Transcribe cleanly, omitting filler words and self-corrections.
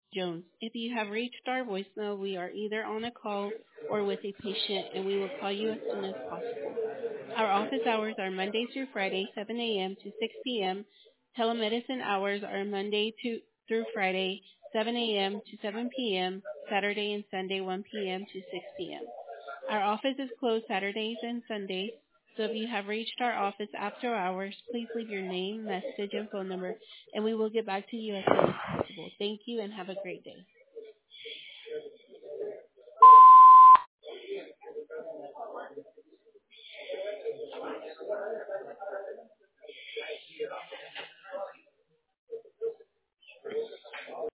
Jones. If you have reached our voicemail, we are either on a call or with a patient, and we will call you as soon as possible. Our office hours are Monday through Friday, 7 a.m. to 6 p.m. Telemedicine hours are through Friday, 7 a.m. to 7 p.m., Saturday and Sunday, 1 p.m. to 6 p.m. Our office is closed Saturdays and Sundays, so if you have reached our office after hours, please leave your name, message, and phone number, and we will get back to you as soon as possible. Thank you and have a great day.